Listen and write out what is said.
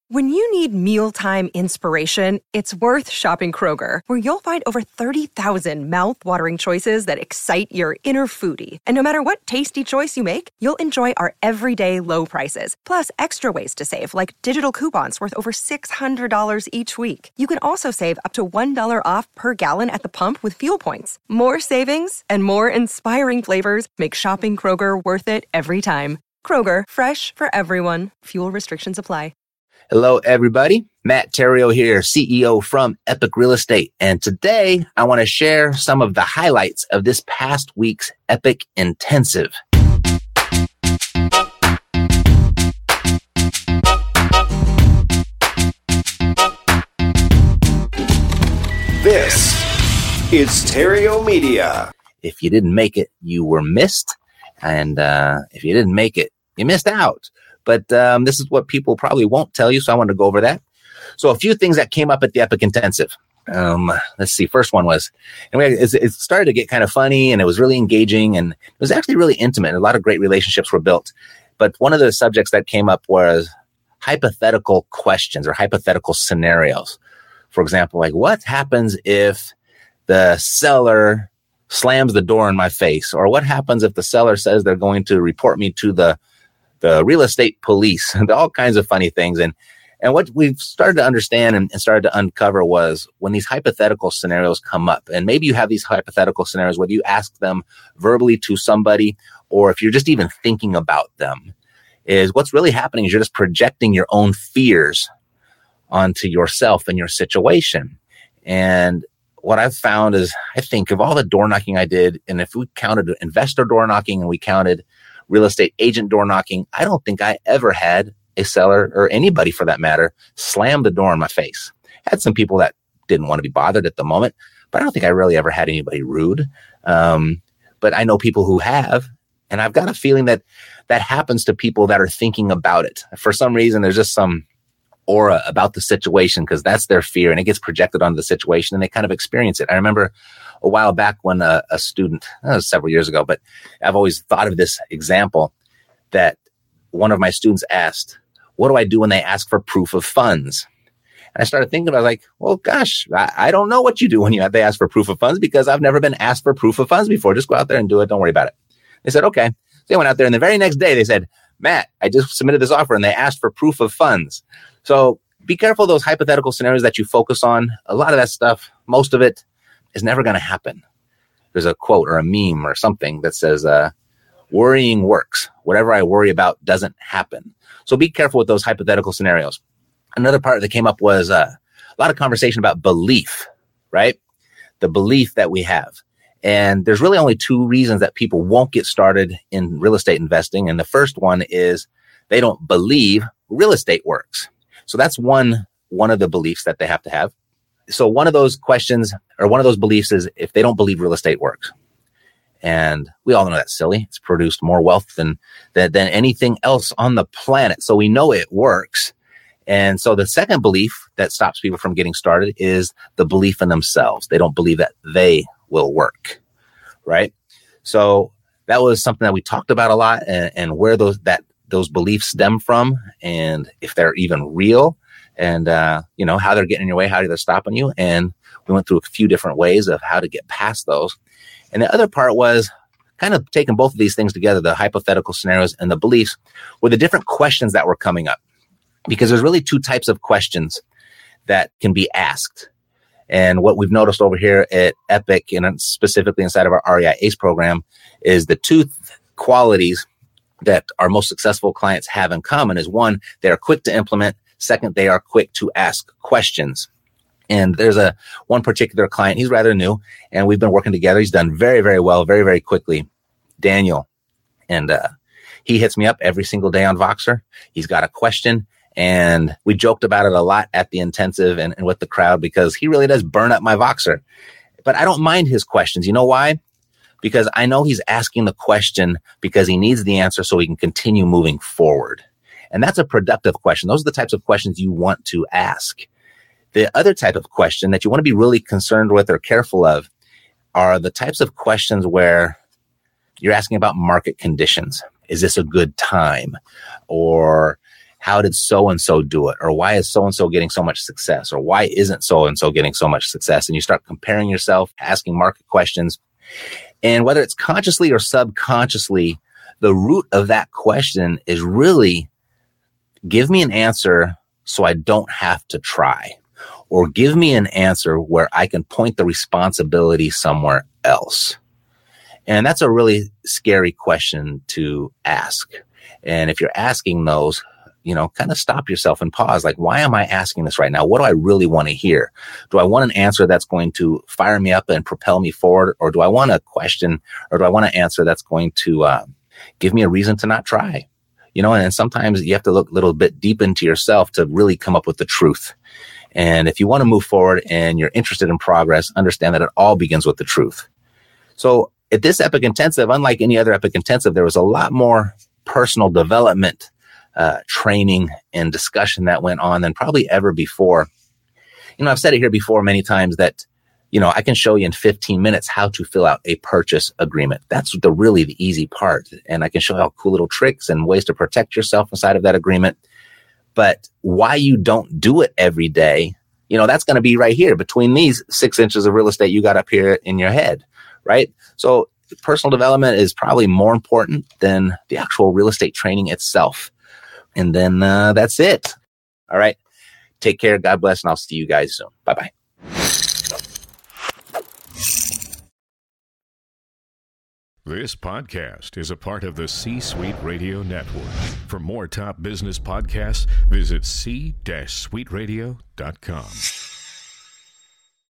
When you need mealtime inspiration, it's worth shopping Kroger, where you'll find over 30,000 mouth-watering choices that excite your inner foodie. And no matter what tasty choice you make, you'll enjoy our everyday low prices, plus extra ways to save, like digital coupons worth over $600 each week. You can also save up to $1 off per gallon at the pump with fuel points. More savings and more inspiring flavors make shopping Kroger worth it every time. Kroger, fresh for everyone. Fuel restrictions apply. Hello, everybody. Matt Theriault here, CEO from Epic Real Estate. And today I want to share some of the highlights of this past week's Epic Intensive. This is Theriault Media. If you didn't make it, you were missed. And if you didn't make it, you missed out. But this is what people probably won't tell you, so I wanted to go over that. So a few things that came up at the Epic Intensive. Let's see. First one was, and it started to get kind of funny, and it was really engaging, and it was actually really intimate. A lot of great relationships were built. But one of the subjects that came up was hypothetical questions or hypothetical scenarios. For example, like what happens if the seller slams the door in my face? Or what happens if the seller says they're going to report me to the real estate police, and all kinds of funny things. And what we've started to understand and started to uncover was when these hypothetical scenarios come up, and maybe you have these hypothetical scenarios, whether you ask them verbally to somebody, or if you're just even thinking about them, is what's really happening is you're just projecting your own fears onto yourself and your situation. And what I've found is, I think of all the door knocking I did, and if we counted investor door knocking and we counted real estate agent door knocking, I don't think I ever had a seller, or anybody for that matter, slam the door in my face. I had some people that didn't want to be bothered at the moment, but I don't think I really ever had anybody rude. But I know people who have, and I've got a feeling that happens to people that are thinking about it. For some reason, there's just some aura about the situation because that's their fear, and it gets projected onto the situation, and they kind of experience it. I remember a while back when a student, several years ago, but I've always thought of this example that one of my students asked, what do I do when they ask for proof of funds? And I started thinking, I was like, well, gosh, I don't know what you do when they ask for proof of funds because I've never been asked for proof of funds before. Just go out there and do it. Don't worry about it. They said, okay. So they went out there, and the very next day they said, Matt, I just submitted this offer and they asked for proof of funds. So be careful of those hypothetical scenarios that you focus on. A lot of that stuff, most of it, is never going to happen. There's a quote or a meme or something that says, worrying works. Whatever I worry about doesn't happen. So be careful with those hypothetical scenarios. Another part that came up was a lot of conversation about belief, right? The belief that we have. And there's really only two reasons that people won't get started in real estate investing. And the first one is they don't believe real estate works. So that's one of the beliefs that they have to have. So one of those questions or one of those beliefs is if they don't believe real estate works. And we all know that's silly. It's produced more wealth than anything else on the planet. So we know it works. And so the second belief that stops people from getting started is the belief in themselves. They don't believe that they will work, right? So that was something that we talked about a lot, and where those beliefs stem from, and if they're even real, and how they're getting in your way, how they're stopping you. And we went through a few different ways of how to get past those. And the other part was kind of taking both of these things together, the hypothetical scenarios and the beliefs, were the different questions that were coming up. Because there's really two types of questions that can be asked. And what we've noticed over here at Epic, and specifically inside of our REI ACE program, is the two qualities that our most successful clients have in common is, one, they are quick to implement. Second, they are quick to ask questions. And there's one particular client, he's rather new, and we've been working together. He's done very, very well, very, very quickly. Daniel. And he hits me up every single day on Voxer. He's got a question. And we joked about it a lot at the intensive and with the crowd because he really does burn up my Voxer. But I don't mind his questions. You know why? Because I know he's asking the question because he needs the answer so he can continue moving forward. And that's a productive question. Those are the types of questions you want to ask. The other type of question that you want to be really concerned with or careful of are the types of questions where you're asking about market conditions. Is this a good time? Or how did so-and-so do it? Or why is so-and-so getting so much success? Or why isn't so-and-so getting so much success? And you start comparing yourself, asking market questions. And whether it's consciously or subconsciously, the root of that question is really, give me an answer so I don't have to try, or give me an answer where I can point the responsibility somewhere else. And that's a really scary question to ask. And if you're asking those, kind of stop yourself and pause. Like, why am I asking this right now? What do I really want to hear? Do I want an answer that's going to fire me up and propel me forward? Or do I want a question, or do I want an answer that's going to give me a reason to not try? And sometimes you have to look a little bit deep into yourself to really come up with the truth. And if you want to move forward and you're interested in progress, understand that it all begins with the truth. So at this Epic Intensive, unlike any other Epic Intensive, there was a lot more personal development training and discussion that went on than probably ever before. I've said it here before many times that, I can show you in 15 minutes how to fill out a purchase agreement. That's really the easy part. And I can show you all cool little tricks and ways to protect yourself inside of that agreement. But why you don't do it every day, that's going to be right here between these 6 inches of real estate you got up here in your head, right? So personal development is probably more important than the actual real estate training itself. And then that's it. All right. Take care. God bless. And I'll see you guys soon. Bye-bye. This podcast is a part of the C-Suite Radio Network. For more top business podcasts, visit c-suiteradio.com.